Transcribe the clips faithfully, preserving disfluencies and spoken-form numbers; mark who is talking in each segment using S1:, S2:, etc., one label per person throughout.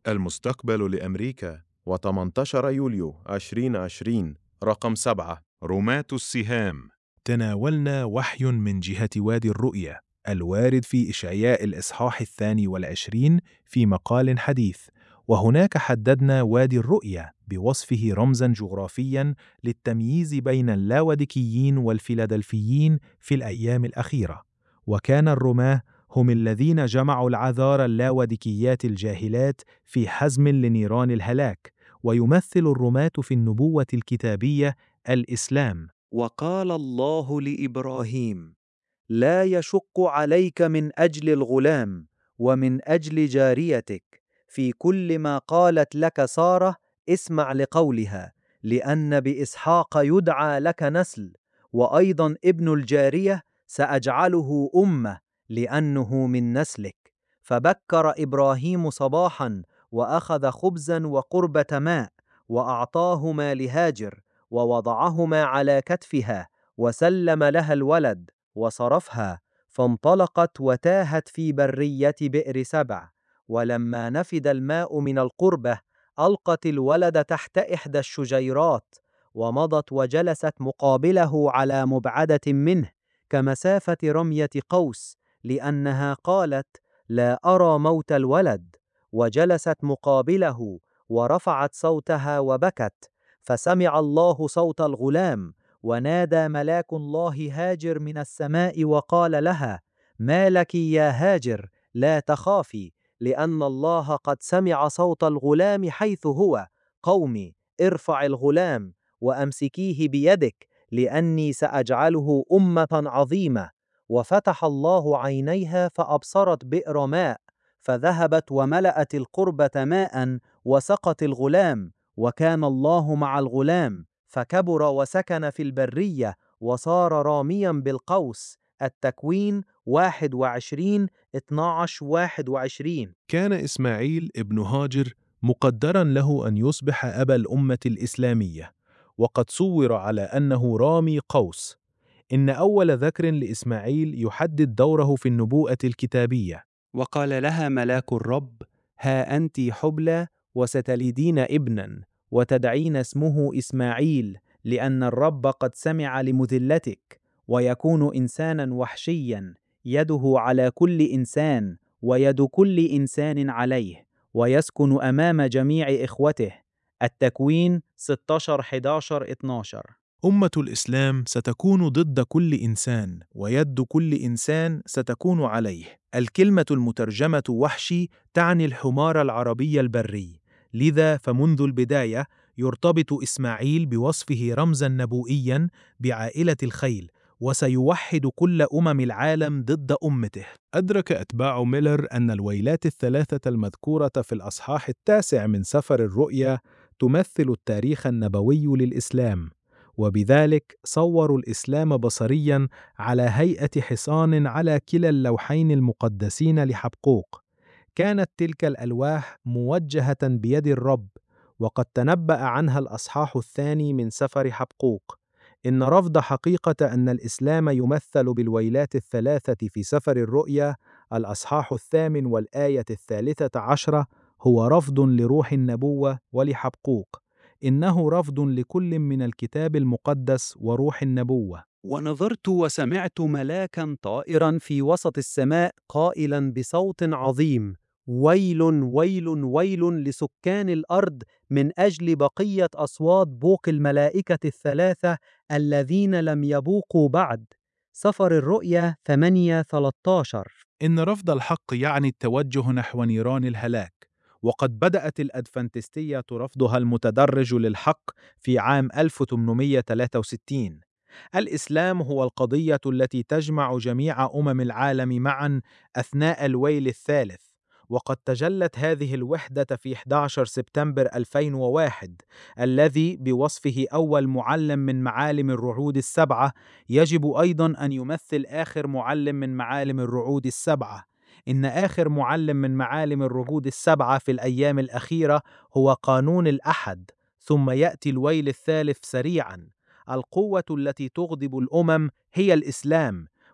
S1: المستقبل لأمريكا وثمانية عشر يوليو ألفين وعشرين رقم سبعة. رماة السهام.
S2: تناولنا وحي من جهة وادي الرؤية الوارد في إشعياء الإصحاح الثاني والعشرين في مقال حديث، وهناك حددنا وادي الرؤية بوصفه رمزاً جغرافياً للتمييز بين اللاوديكيين والفيلادلفيين في الأيام الأخيرة. وكان الرماة هم الذين جمعوا العذارى اللاوديكيات الجاهلات في حزم لنيران الهلاك، ويمثل الرماة في النبوة الكتابية الإسلام.
S3: وقال الله لإبراهيم: لا يشق عليك من أجل الغلام ومن أجل جاريتك في كل ما قالت لك سارة، اسمع لقولها، لأن بإسحاق يدعى لك نسل، وأيضا ابن الجارية سأجعله أمة لأنه من نسلك. فبكر إبراهيم صباحا وأخذ خبزا وقربة ماء وأعطاهما لهاجر ووضعهما على كتفها وسلم لها الولد وصرفها، فانطلقت وتاهت في برية بئر سبع. ولما نفد الماء من القربة ألقت الولد تحت إحدى الشجيرات، ومضت وجلست مقابله على مبعدة منه كمسافة رمية قوس، لأنها قالت: لا أرى موت الولد. وجلست مقابله ورفعت صوتها وبكت، فسمع الله صوت الغلام، ونادى ملاك الله هاجر من السماء وقال لها: ما لك يا هاجر، لا تخافي، لأن الله قد سمع صوت الغلام حيث هو. قومي، ارفع الغلام وأمسكيه بيدك، لأني سأجعله أمة عظيمة. وفتح الله عينيها فأبصرت بئر ماء، فذهبت وملأت القربة ماء وسقت الغلام. وكان الله مع الغلام، فكبر وسكن في البرية وصار راميا بالقوس. التكوين واحد وعشرين اثني عشر واحد وعشرين.
S2: كان إسماعيل ابن هاجر مقدرا له أن يصبح أبا الأمة الإسلامية، وقد صور على أنه رامي قوس. إن أول ذكر لإسماعيل يحدد دوره في النبوءة الكتابية.
S3: وقال لها ملاك الرب: ها أنت حبلى وستلدين ابنا، وتدعين اسمه إسماعيل، لأن الرب قد سمع لمذلتك، ويكون إنسانا وحشيا، يده على كل إنسان ويد كل إنسان عليه، ويسكن أمام جميع إخوته. التكوين ستة عشر إحدى عشر اثني عشر.
S2: أمة الإسلام ستكون ضد كل إنسان، ويد كل إنسان ستكون عليه. الكلمة المترجمة وحشي تعني الحمار العربي البري، لذا فمنذ البداية يرتبط إسماعيل بوصفه رمزا نبوئيا بعائلة الخيل، وسيوحد كل أمم العالم ضد أمته. أدرك أتباع ميلر أن الويلات الثلاثة المذكورة في الأصحاح التاسع من سفر الرؤيا تمثل التاريخ النبوي للإسلام، وبذلك صوروا الإسلام بصرياً على هيئة حصان على كلا اللوحين المقدسين لحبقوق. كانت تلك الألواح موجهة بيد الرب، وقد تنبأ عنها الأصحاح الثاني من سفر حبقوق. إن رفض حقيقة أن الإسلام يمثل بالويلات الثلاثة في سفر الرؤيا الأصحاح الثامن والآية الثالثة عشرة هو رفض لروح النبوة ولحبقوق. إنه رفض لكل من الكتاب المقدس وروح النبوة.
S3: ونظرت وسمعت ملاكا طائرا في وسط السماء قائلا بصوت عظيم: ويل ويل ويل لسكان الأرض من أجل بقية أصوات بوق الملائكة الثلاثة الذين لم يبوقوا بعد. سفر الرؤيا ثمانية ثلاثة عشر.
S2: إن رفض الحق يعني التوجه نحو نيران الهلاك، وقد بدأت الأدفنتستية رفضها المتدرج للحق في عام ألف وثمانمائة وثلاثة وستين. الإسلام هو القضية التي تجمع جميع أمم العالم معا أثناء الويل الثالث، وقد تجلت هذه الوحدة في أحد عشر سبتمبر ألفين وواحد، الذي بوصفه أول معلم من معالم الرعود السبعة يجب أيضا أن يمثل آخر معلم من معالم الرعود السبعة. إن آخر معلم من معالم الرعود السبعة في الأيام الأخيرة هو قانون الأحد، ثم يأتي الويل الثالث سريعا. القوة التي تغضب الأمم هي الإسلام،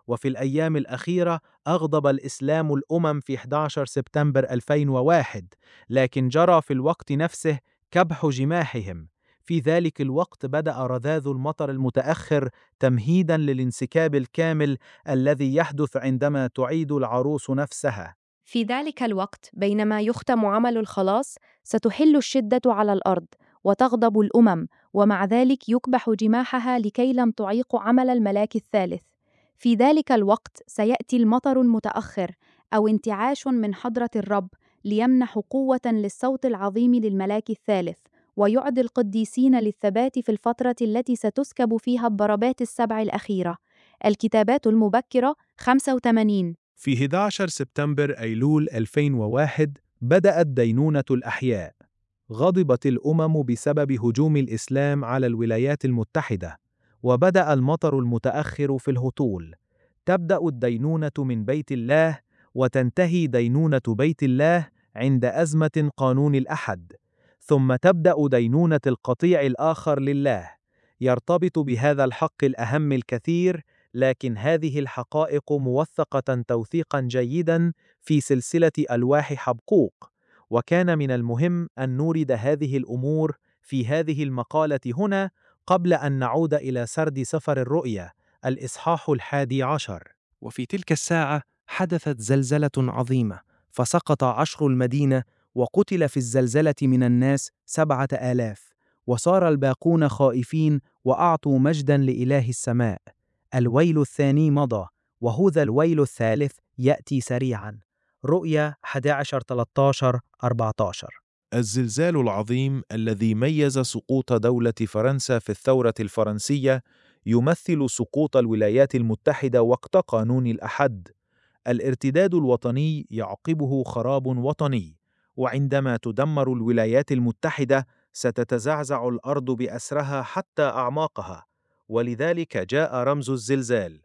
S2: وفي الأيام الأخيرة أغضب الإسلام الأمم في أحد عشر سبتمبر ألفين وواحد، لكن جرى في الوقت نفسه كبح جماحهم. في ذلك الوقت بدأ رذاذ المطر المتأخر تمهيداً للانسكاب الكامل الذي يحدث عندما تعيد العروس نفسها.
S4: في ذلك الوقت بينما يختم عمل الخلاص، ستحل الشدة على الأرض وتغضب الأمم، ومع ذلك يكبح جماحها لكي لم تعيق عمل الملاك الثالث. في ذلك الوقت سيأتي المطر المتأخر أو انتعاش من حضرة الرب ليمنح قوة للصوت العظيم للملاك الثالث، ويعطي القديسين للثبات في الفترة التي ستسكب فيها الضربات السبع الأخيرة. الكتابات المبكرة خمسة وثمانين.
S2: في أحد عشر سبتمبر أيلول ألفين وواحد بدأت دينونة الأحياء. غضبت الأمم بسبب هجوم الإسلام على الولايات المتحدة، وبدأ المطر المتأخر في الهطول. تبدأ الدينونة من بيت الله، وتنتهي دينونة بيت الله عند أزمة قانون الأحد، ثم تبدأ دينونة القطيع الآخر لله. يرتبط بهذا الحق الأهم الكثير، لكن هذه الحقائق موثقة توثيقا جيدا في سلسلة ألواح حبقوق، وكان من المهم أن نورد هذه الأمور في هذه المقالة هنا قبل أن نعود إلى سرد سفر الرؤيا الإصحاح الحادي عشر.
S5: وفي تلك الساعة حدثت زلزلة عظيمة، فسقط عشر المدينة، وقتل في الزلزلة من الناس سبعة آلاف، وصار الباقون خائفين وأعطوا مجدا لإله السماء. الويل الثاني مضى، وهذا الويل الثالث يأتي سريعا. رؤيا أحد عشر ثلاثة عشر أربعة عشر.
S2: الزلزال العظيم الذي ميز سقوط دولة فرنسا في الثورة الفرنسية يمثل سقوط الولايات المتحدة وقت قانون الأحد. الارتداد الوطني يعقبه خراب وطني، وعندما تدمر الولايات المتحدة ستتزعزع الأرض بأسرها حتى أعماقها، ولذلك جاء رمز الزلزال.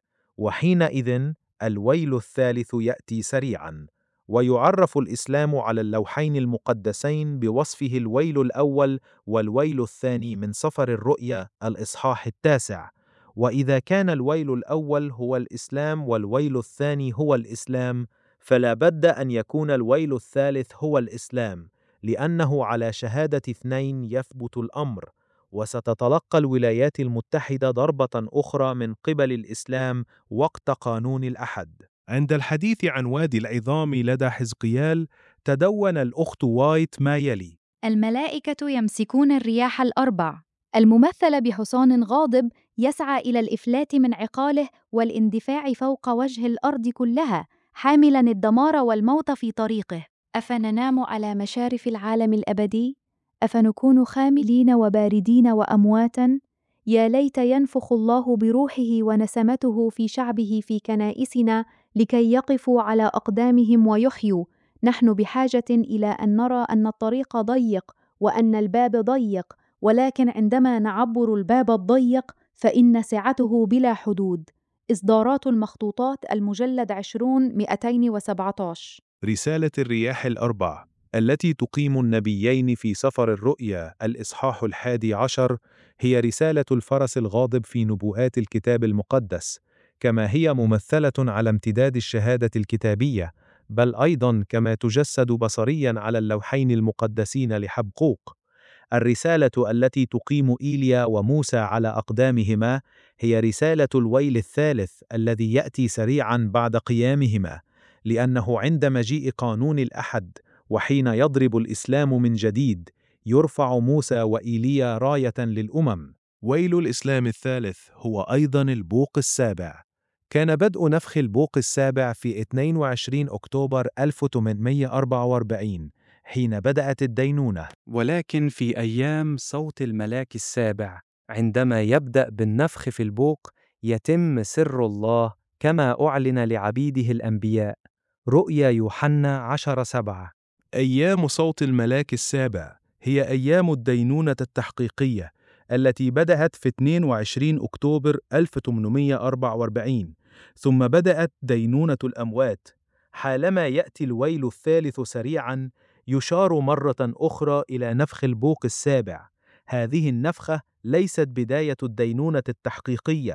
S2: وحينئذ الويل الثالث يأتي سريعا. ويعرف الإسلام على اللوحين المقدسين بوصفه الويل الأول والويل الثاني من سفر الرؤيا الإصحاح التاسع. وإذا كان الويل الأول هو الإسلام والويل الثاني هو الإسلام، فلا بد أن يكون الويل الثالث هو الإسلام، لأنه على شهادة اثنين يثبت الأمر. وستتلقى الولايات المتحدة ضربة أخرى من قبل الإسلام وقت قانون الأحد. عند الحديث عن وادي العظام لدى حزقيال، تدون الأخت وايت ما يلي:
S4: الملائكة يمسكون الرياح الأربع، الممثلة بحصان غاضب يسعى إلى الإفلات من عقاله والاندفاع فوق وجه الأرض كلها، حاملاً الدمار والموت في طريقه. أفننام على مشارف العالم الأبدي؟ أفنكون خاملين وباردين وأمواتاً؟ يا ليت ينفخ الله بروحه ونسمته في شعبه في كنائسنا لكي يقفوا على أقدامهم ويحيوا. نحن بحاجة إلى أن نرى أن الطريق ضيق وأن الباب ضيق، ولكن عندما نعبر الباب الضيق فإن سعته بلا حدود. إصدارات المخطوطات المجلد عشرون مئتين وسبعة عشر.
S2: رسالة الرياح الأربع التي تقيم النبيين في سفر الرؤيا الإصحاح الحادي عشر هي رسالة الفرس الغاضب في نبوءات الكتاب المقدس، كما هي ممثلة على امتداد الشهادة الكتابية، بل أيضاً كما تجسد بصرياً على اللوحين المقدسين لحبقوق. الرسالة التي تقيم إيليا وموسى على أقدامهما هي رسالة الويل الثالث الذي يأتي سريعاً بعد قيامهما، لأنه عند مجيء قانون الأحد وحين يضرب الإسلام من جديد يرفع موسى وإيليا راية للأمم. ويل الإسلام الثالث هو أيضاً البوق السابع. كان بدء نفخ البوق السابع في اثنين وعشرين أكتوبر ألف وثمانمئة وأربعة وأربعين حين بدأت الدينونة.
S5: ولكن في أيام صوت الملاك السابع، عندما يبدأ بالنفخ في البوق، يتم سر الله كما أعلن لعبيده الأنبياء. رؤيا يوحنا عشرة سبعة.
S2: أيام صوت الملاك السابع هي أيام الدينونة التحقيقية التي بدأت في اثنين وعشرين أكتوبر ألف وثمانمئة وأربعة وأربعين، ثم بدأت دينونة الأموات. حالما يأتي الويل الثالث سريعاً، يشار مرة أخرى إلى نفخ البوق السابع. هذه النفخة ليست بداية الدينونة التحقيقية،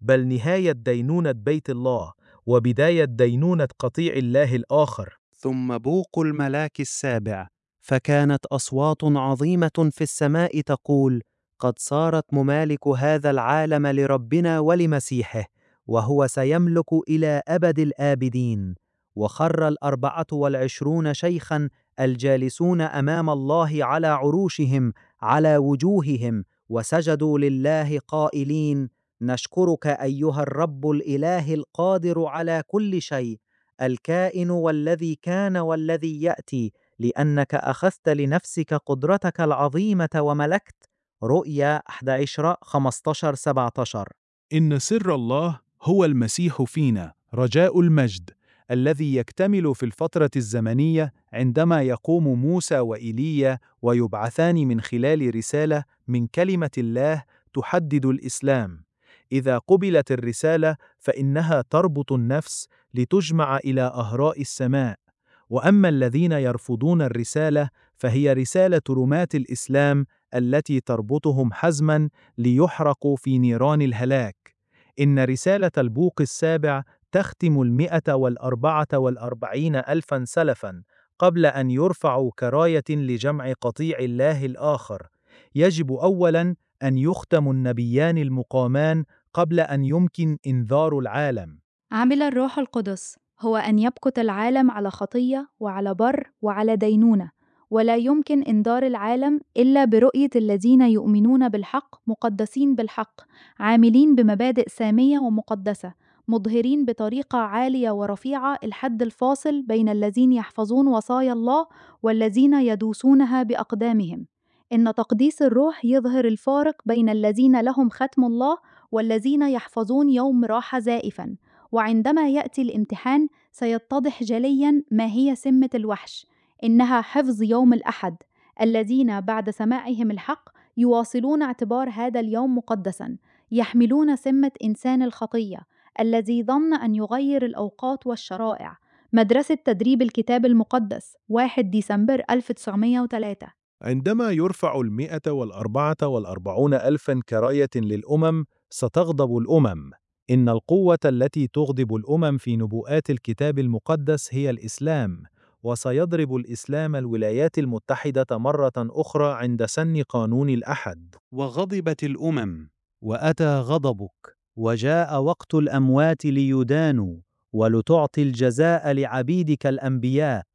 S2: بل نهاية دينونة بيت الله وبداية دينونة قطيع الله الآخر.
S5: ثم بوق الملاك السابع، فكانت أصوات عظيمة في السماء تقول: قد صارت ممالك هذا العالم لربنا ولمسيحه، وهو سيملك إلى أبد الآبدين. وخر الأربعة والعشرون شيخا الجالسون أمام الله على عروشهم على وجوههم، وسجدوا لله قائلين: نشكرك أيها الرب الإله القادر على كل شيء، الكائن والذي كان والذي يأتي، لأنك أخذت لنفسك قدرتك العظيمة وملكت. رؤيا أحد عشر خمسة عشر سبعة عشر.
S2: إن سر الله هو المسيح فينا، رجاء المجد، الذي يكتمل في الفترة الزمنية عندما يقوم موسى وإيليا ويبعثان من خلال رسالة من كلمة الله تحدد الإسلام. إذا قبلت الرسالة فإنها تربط النفس لتجمع إلى أهراء السماء، وأما الذين يرفضون الرسالة فهي رسالة رماة الإسلام التي تربطهم حزماً ليحرقوا في نيران الهلاك. إن رسالة البوق السابع تختم المئة والأربعة والأربعين ألفاً سلفاً قبل أن يرفعوا كراية لجمع قطيع الله الآخر. يجب أولاً أن يختم النبيان المقامان قبل أن يمكن إنذار العالم.
S4: عمل الروح القدس هو أن يبكت العالم على خطية وعلى بر وعلى دينونة، ولا يمكن إنذار العالم إلا برؤية الذين يؤمنون بالحق، مقدسين بالحق، عاملين بمبادئ سامية ومقدسة، مظهرين بطريقة عالية ورفيعة الحد الفاصل بين الذين يحفظون وصايا الله والذين يدوسونها بأقدامهم. إن تقديس الروح يظهر الفارق بين الذين لهم ختم الله والذين يحفظون يوم راحة زائفاً. وعندما يأتي الامتحان سيتضح جلياً ما هي سمة الوحش، إنها حفظ يوم الأحد. الذين بعد سماعهم الحق يواصلون اعتبار هذا اليوم مقدساً، يحملون سمة إنسان الخطية الذي ظن أن يغير الأوقات والشرائع. مدرسة تدريب الكتاب المقدس، واحد ديسمبر ألف وتسعمائة وثلاثة.
S2: عندما يرفع المئة والأربعة والأربعون ألفاً كراية للأمم ستغضب الأمم. إن القوة التي تغضب الأمم في نبوءات الكتاب المقدس هي الإسلام، وسيضرب الإسلام الولايات المتحدة مرة أخرى عند سن قانون الأحد.
S5: وغضبت الأمم، وأتى غضبك، وجاء وقت الأموات ليدانوا، ولتعطي الجزاء لعبيدك الأنبياء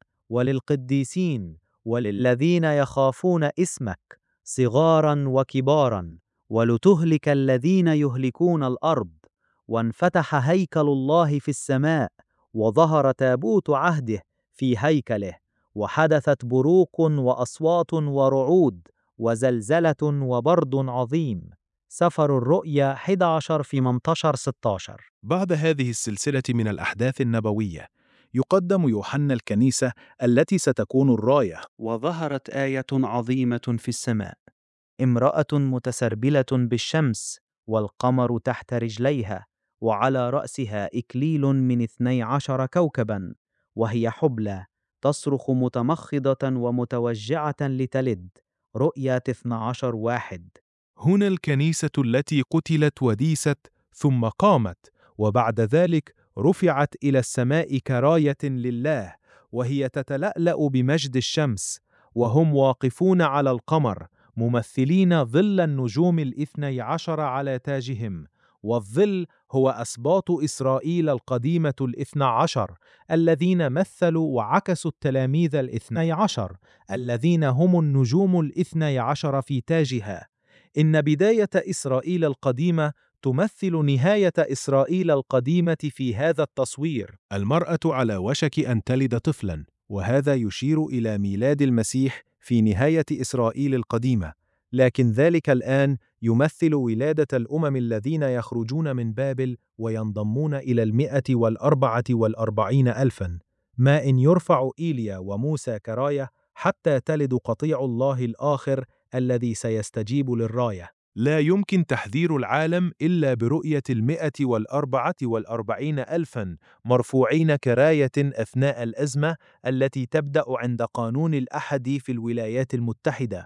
S5: وللقديسين وللذين يخافون اسمك صغاراً وكباراً، ولتهلك الذين يهلكون الأرض. وانفتح هيكل الله في السماء، وظهر تابوت عهده في هيكله، وحدثت بروق وأصوات ورعود وزلزلة وبرد عظيم. سفر الرؤيا أحد عشر في منتشر ستة عشر.
S2: بعد هذه السلسلة من الأحداث النبوية يقدم يوحنا الكنيسة التي ستكون الراية.
S5: وظهرت آية عظيمة في السماء، امرأة متسربلة بالشمس والقمر تحت رجليها، وعلى رأسها إكليل من اثني عشر كوكباً، وهي حبلى تصرخ متمخضة ومتوجعة لتلد. رؤيا اثني عشر واحد.
S2: هنا الكنيسة التي قتلت وديست ثم قامت، وبعد ذلك رفعت إلى السماء كراية لله، وهي تتلألأ بمجد الشمس، وهم واقفون على القمر ممثلين ظل النجوم الاثني عشر على تاجهم. والظل هو أسباط إسرائيل القديمة الاثنى عشر الذين مثلوا وعكسوا التلاميذ الاثني عشر الذين هم النجوم الاثني عشر في تاجها. إن بداية إسرائيل القديمة تمثل نهاية إسرائيل القديمة في هذا التصوير. المرأة على وشك أن تلد طفلاً، وهذا يشير إلى ميلاد المسيح في نهاية إسرائيل القديمة، لكن ذلك الآن يمثل ولادة الأمم الذين يخرجون من بابل وينضمون إلى المئة والأربعة والأربعين ألفاً. ما إن يرفع إيليا وموسى كراية حتى تلد قطيع الله الآخر الذي سيستجيب للراية. لا يمكن تحذير العالم إلا برؤية المئة والأربعة والأربعين ألفاً مرفوعين كراية أثناء الأزمة التي تبدأ عند قانون الأحد في الولايات المتحدة.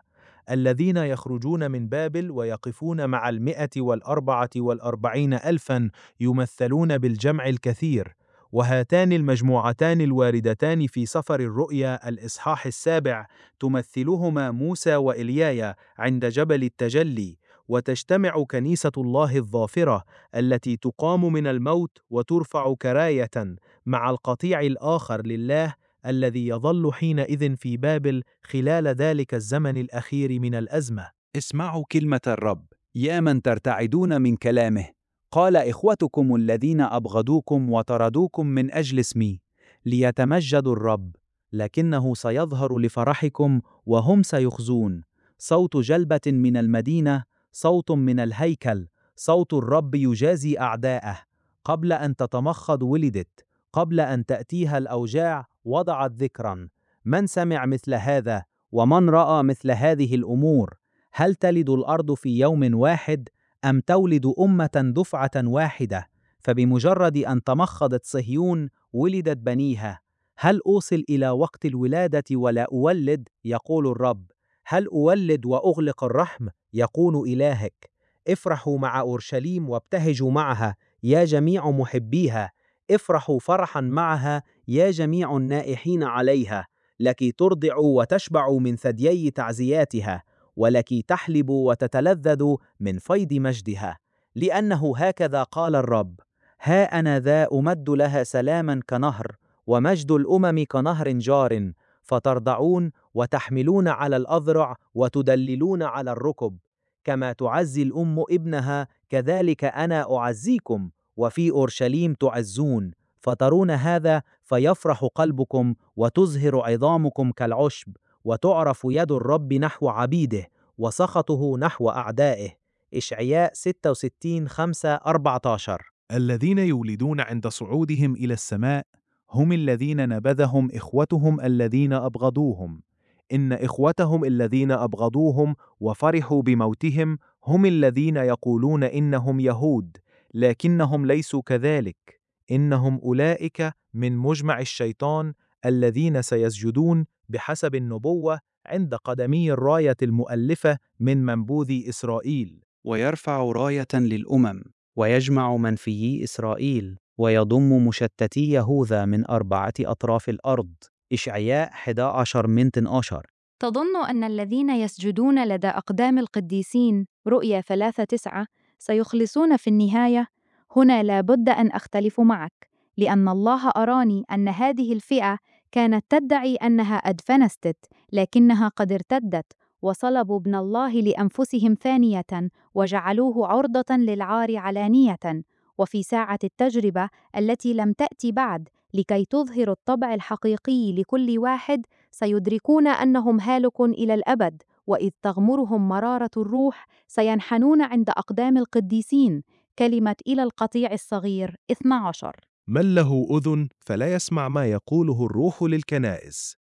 S2: الذين يخرجون من بابل ويقفون مع المئة والأربعة والأربعين ألفا يمثلون بالجمع الكثير. وهاتان المجموعتان الواردتان في سفر الرؤيا الإصحاح السابع تمثلهما موسى وإليايا عند جبل التجلي، وتجتمع كنيسة الله الظافرة التي تقام من الموت وترفع كراية مع القطيع الآخر لله الذي يظل حينئذ في بابل خلال ذلك الزمن الأخير من الأزمة.
S3: اسمعوا كلمة الرب يا من ترتعدون من كلامه. قال إخوتكم الذين أبغضوكم وطردوكم من أجل اسمي ليتمجدوا الرب، لكنه سيظهر لفرحكم وهم سيخزون. صوت جلبة من المدينة، صوت من الهيكل، صوت الرب يجازي أعداءه. قبل أن تتمخض ولدت، قبل أن تأتيها الأوجاع وضعت ذكرا. من سمع مثل هذا ومن رأى مثل هذه الأمور؟ هل تلد الأرض في يوم واحد أم تولد أمة دفعة واحدة؟ فبمجرد أن تمخضت صهيون ولدت بنيها. هل أوصل إلى وقت الولادة ولا أولد؟ يقول الرب. هل أولد وأغلق الرحم؟ يقول إلهك. افرحوا مع أورشليم وابتهجوا معها يا جميع محبيها. افرحوا فرحا معها يا جميع النائحين عليها. لكي ترضعوا وتشبعوا من ثديي تعزياتها، ولكي تحلبوا وتتلذذوا من فيض مجدها. لأنه هكذا قال الرب: ها أنا ذا أمد لها سلاما كنهر، ومجد الأمم كنهر جار، فترضعون وتحملون على الأذرع وتدللون على الركب. كما تعزي الأم ابنها كذلك أنا أعزيكم، وفي أورشليم تعزون. فترون هذا فيفرح قلبكم وتزهر عظامكم كالعشب، وتعرف يد الرب نحو عبيده وسخطه نحو أعدائه. إشعياء ستة وستين خمسة أربعة عشر.
S2: الذين يولدون عند صعودهم إلى السماء هم الذين نبذهم إخوتهم الذين أبغضوهم. إن إخوتهم الذين أبغضوهم وفرحوا بموتهم هم الذين يقولون إنهم يهود، لكنهم ليسوا كذلك. إنهم أولئك من مجمع الشيطان الذين سيسجدون بحسب النبوة عند قدمي الراية المؤلفة من منبوذي إسرائيل.
S3: ويرفع راية للأمم، ويجمع منفيي إسرائيل، ويضم مشتتي يهوذا من أربعة أطراف الأرض. إشعياء أحد عشر من اثنا عشر.
S4: تظن أن الذين يسجدون لدى أقدام القديسين رؤيا ثلاثة تسعة سيخلصون في النهاية؟ هنا لا بد أن أختلف معك، لأن الله أراني أن هذه الفئة كانت تدعي أنها أدفنستت، لكنها قد ارتدت وصلبوا ابن الله لأنفسهم ثانية وجعلوه عرضة للعار علانية. وفي ساعة التجربة التي لم تأتي بعد لكي تظهر الطبع الحقيقي لكل واحد، سيدركون أنهم هالك إلى الأبد، وإذ تغمرهم مرارة الروح سينحنون عند أقدام القديسين. كلمة إلى القطيع الصغير اثنا عشر.
S2: من له أذن فلا يسمع ما يقوله الروح للكنائس.